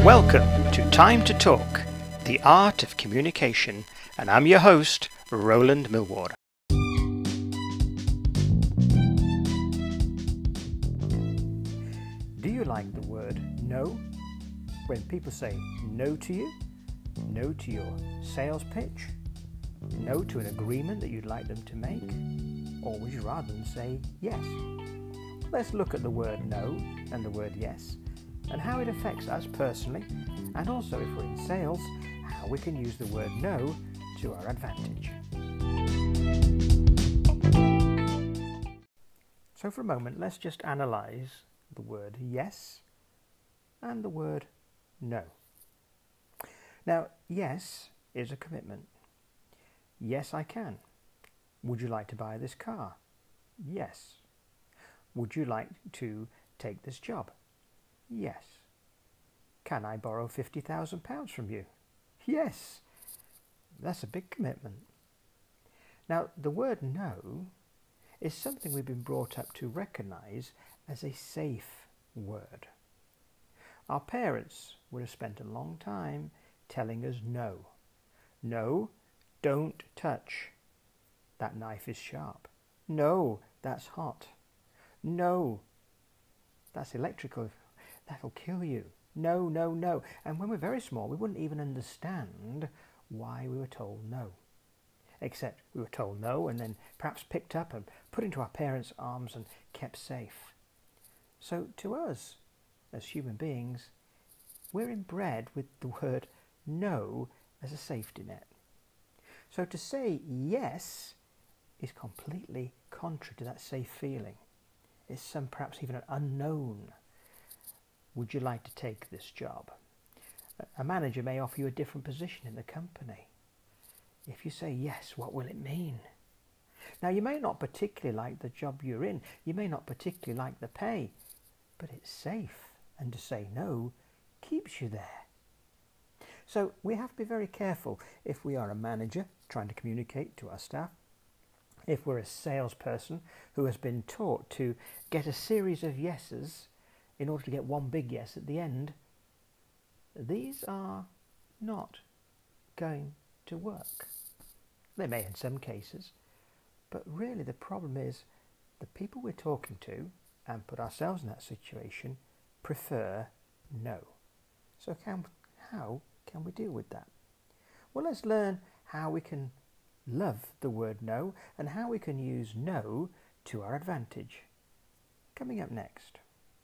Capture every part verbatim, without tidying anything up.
Welcome to Time to Talk, the art of communication, and I'm your host, Roland Millward. Do you like the word no? When people say no to you, no to your sales pitch, no to an agreement that you'd like them to make, or would you rather them say yes? Let's look at the word no and the word yes, and how it affects us personally, and also if we're in sales, how we can use the word no to our advantage. So for a moment, let's just analyse the word yes and the word no. Now, yes is a commitment. Yes, I can. Would you like to buy this car? Yes. Would you like to take this job? Yes. Can I borrow fifty thousand pounds from you? Yes. That's a big commitment. Now, the word no is something we've been brought up to recognise as a safe word. Our parents would have spent a long time telling us no. No, don't touch. That knife is sharp. No, that's hot. No, that's electrical. That'll kill you. No, no, no. And when we're very small, we wouldn't even understand why we were told no. Except we were told no and then perhaps picked up and put into our parents' arms and kept safe. So to us, as human beings, we're inbred with the word no as a safety net. So to say yes is completely contrary to that safe feeling. It's some perhaps even an unknown. Would you like to take this job? A manager may offer you a different position in the company. If you say yes, what will it mean? Now, you may not particularly like the job you're in. You may not particularly like the pay, but it's safe. And to say no keeps you there. So we have to be very careful if we are a manager trying to communicate to our staff. If we're a salesperson who has been taught to get a series of yeses in order to get one big yes at the end, these are not going to work. They may in some cases, but really the problem is the people we're talking to, and put ourselves in that situation, prefer no. So can, how can we deal with that? Well, let's learn how we can love the word no and how we can use no to our advantage. Coming up next.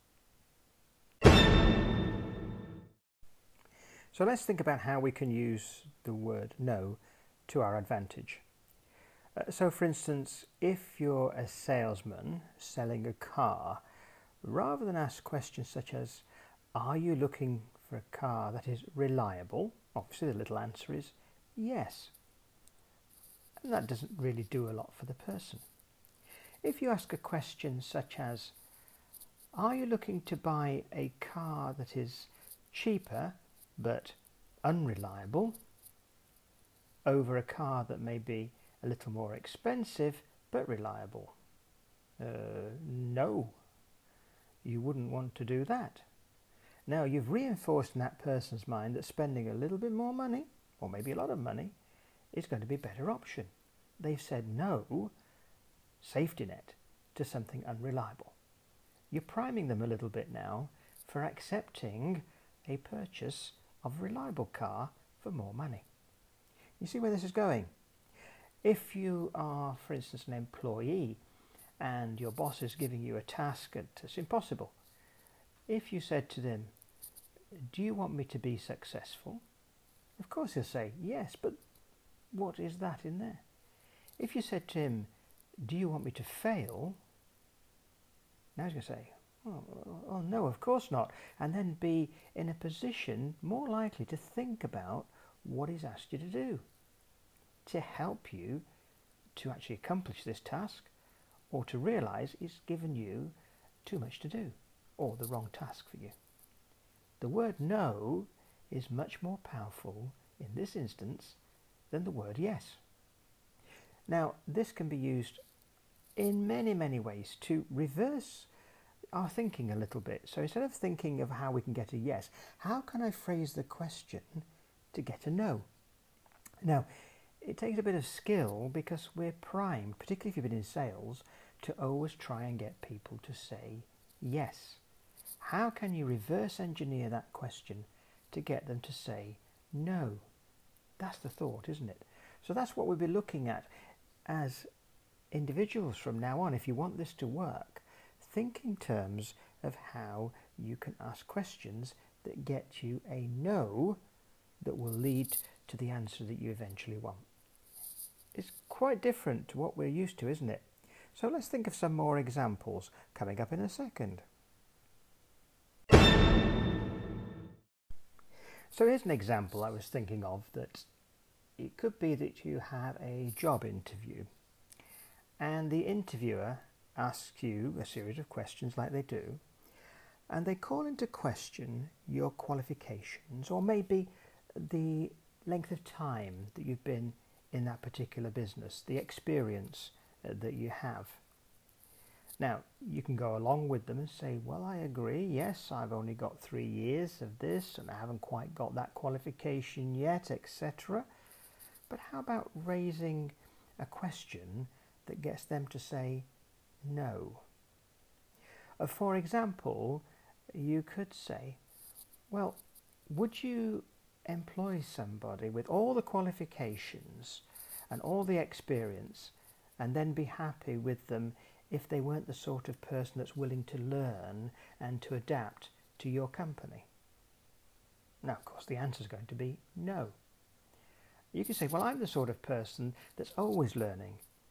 So let's think about how we can use the word no to our advantage. Uh, so for instance, if you're a salesman selling a car, rather than ask questions such as, are you looking for a car that is reliable? Obviously the little answer is yes. And that doesn't really do a lot for the person. If you ask a question such as, are you looking to buy a car that is cheaper but unreliable over a car that may be a little more expensive but reliable? Uh, no, you wouldn't want to do that. Now, you've reinforced in that person's mind that spending a little bit more money, or maybe a lot of money, is going to be a better option. They've said no, safety net, to something unreliable. You're priming them a little bit now for accepting a purchase of a reliable car for more money. You see where this is going? If you are, for instance, an employee and your boss is giving you a task and it's impossible, if you said to them, do you want me to be successful? Of course he'll say, yes, but what is that in there? If you said to him, do you want me to fail? Now he's going to say, oh, oh no, of course not. And then be in a position more likely to think about what he's asked you to do, to help you to actually accomplish this task, or to realise he's given you too much to do, or the wrong task for you. The word no is much more powerful in this instance than the word yes. Now, this can be used in many, many ways to reverse our thinking a little bit. So instead of thinking of how we can get a yes, how can I phrase the question to get a no? Now, it takes a bit of skill because we're primed, particularly if you've been in sales, to always try and get people to say yes. How can you reverse engineer that question to get them to say no? That's the thought, isn't it? So that's what we'll be looking at as individuals from now on. If you want this to work, think in terms of how you can ask questions that get you a no that will lead to the answer that you eventually want. It's quite different to what we're used to, isn't it? So let's think of some more examples coming up in a second. So here's an example I was thinking of, that it could be that you have a job interview and the interviewer asks you a series of questions like they do, and they call into question your qualifications or maybe the length of time that you've been in that particular business, the experience uh, that you have. Now, you can go along with them and say, well, I agree, yes, I've only got three years of this and I haven't quite got that qualification yet, et cetera. But how about raising a question that gets them to say no? Uh, for example, you could say, well, would you employ somebody with all the qualifications and all the experience and then be happy with them if they weren't the sort of person that's willing to learn and to adapt to your company? Now, of course, the answer is going to be no. You can say, well, I'm the sort of person that's always learning.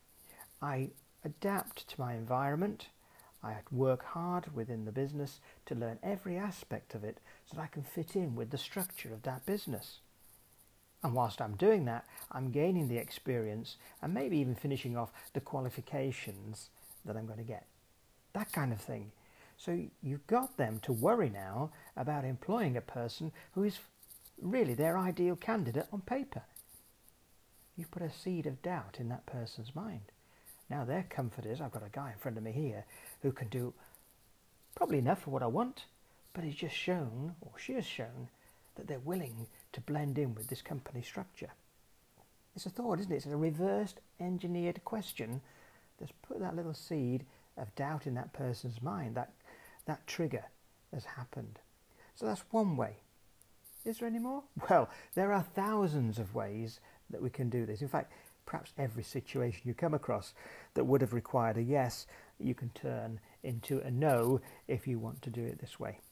I adapt to my environment. I work hard within the business to learn every aspect of it so that I can fit in with the structure of that business. And whilst I'm doing that, I'm gaining the experience and maybe even finishing off the qualifications that I'm going to get. That kind of thing. So you've got them to worry now about employing a person who is really their ideal candidate on paper. You've put a seed of doubt in that person's mind. Now their comfort is, I've got a guy in front of me here who can do probably enough for what I want, but he's just shown, or she has shown, that they're willing to blend in with this company structure. It's a thought, isn't it? It's a reversed engineered question that's put that little seed of doubt in that person's mind. That, that trigger has happened. So that's one way. Is there any more? Well, there are thousands of ways that we can do this. In fact, perhaps every situation you come across that would have required a yes, you can turn into a no if you want to do it this way.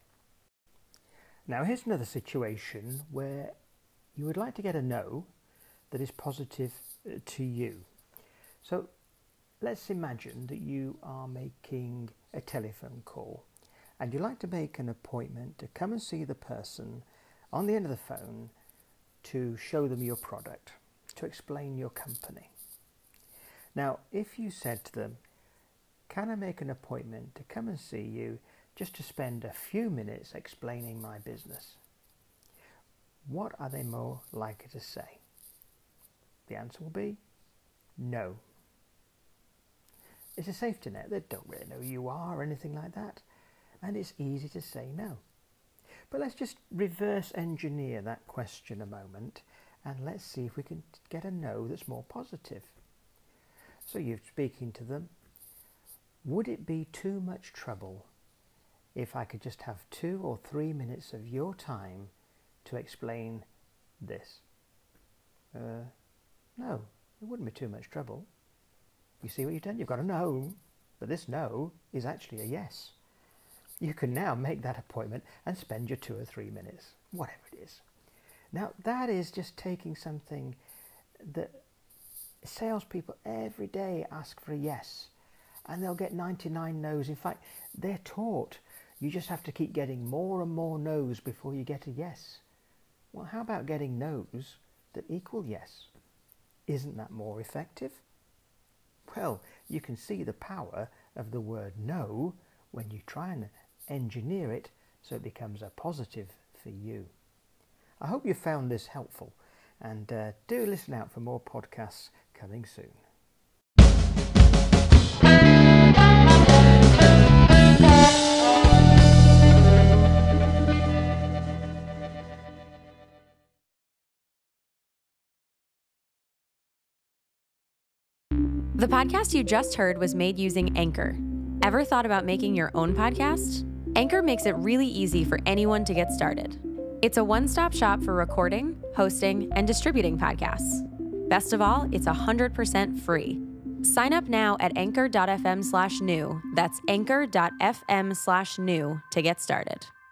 Now, here's another situation where you would like to get a no that is positive to you. So let's imagine that you are making a telephone call and you'd like to make an appointment to come and see the person on the end of the phone to show them your product, to explain your company. Now, if you said to them, can I make an appointment to come and see you just to spend a few minutes explaining my business? What are they more likely to say? The answer will be no. It's a safety net. They don't really know who you are or anything like that. And it's easy to say no. But let's just reverse engineer that question a moment and let's see if we can get a no that's more positive. So you're speaking to them. Would it be too much trouble if I could just have two or three minutes of your time to explain this? Uh, no, it wouldn't be too much trouble. You see what you've done? You've got a no, but this no is actually a yes. You can now make that appointment and spend your two or three minutes, whatever it is. Now, that is just taking something that salespeople every day ask for a yes, and they'll get ninety-nine no's. In fact, they're taught you just have to keep getting more and more no's before you get a yes. Well, how about getting no's that equal yes? Isn't that more effective? Well, you can see the power of the word no when you try and engineer it so it becomes a positive for you. I hope you found this helpful, and uh, do listen out for more podcasts coming soon. The podcast you just heard was made using Anchor. Ever thought about making your own podcast? Anchor makes it really easy for anyone to get started. It's a one-stop shop for recording, hosting, and distributing podcasts. Best of all, it's one hundred percent free. Sign up now at anchor.fm slash new. That's anchor.fm slash new to get started.